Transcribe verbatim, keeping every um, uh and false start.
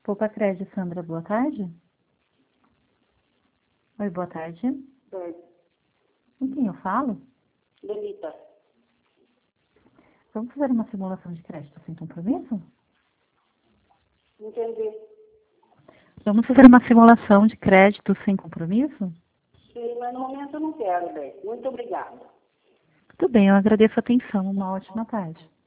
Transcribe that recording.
Poupa Crédito, Sandra, boa tarde. Oi, boa tarde. Oi. Com quem eu falo? Delita. Vamos fazer uma simulação de crédito sem compromisso? Entendi. Vamos fazer uma simulação de crédito sem compromisso? Sim, mas no momento eu não quero, bem. Muito obrigada. Tudo bem, eu agradeço a atenção. Uma ótima tarde.